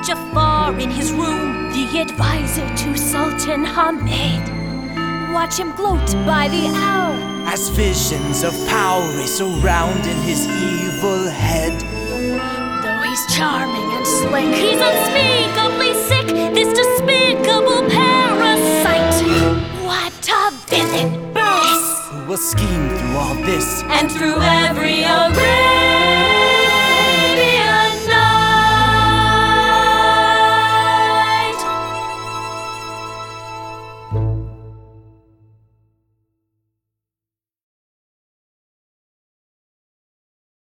Jafar in his room, the advisor to Sultan Hamid. Watch him gloat by the hour as visions of power surround in his evil head. Though he's charming and slick, he's unspeakably sick, this despicable parasite. What a villain! Who will scheme through all this and through every array.